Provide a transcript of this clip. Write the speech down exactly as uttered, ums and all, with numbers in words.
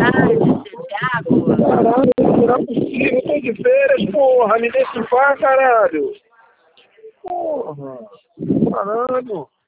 Ai, Thiago. Caralho, não é possível, eu tô de férias, porra, me deixa em paz, caralho. Porra, caralho.